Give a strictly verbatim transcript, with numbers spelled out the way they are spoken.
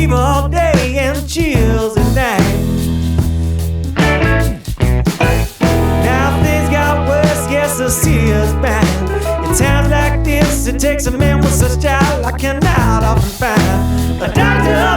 fever all day and chills at night. Now things got worse, yes, the sea is bad. In times like this, it takes a man with such talent I cannot often find a doctor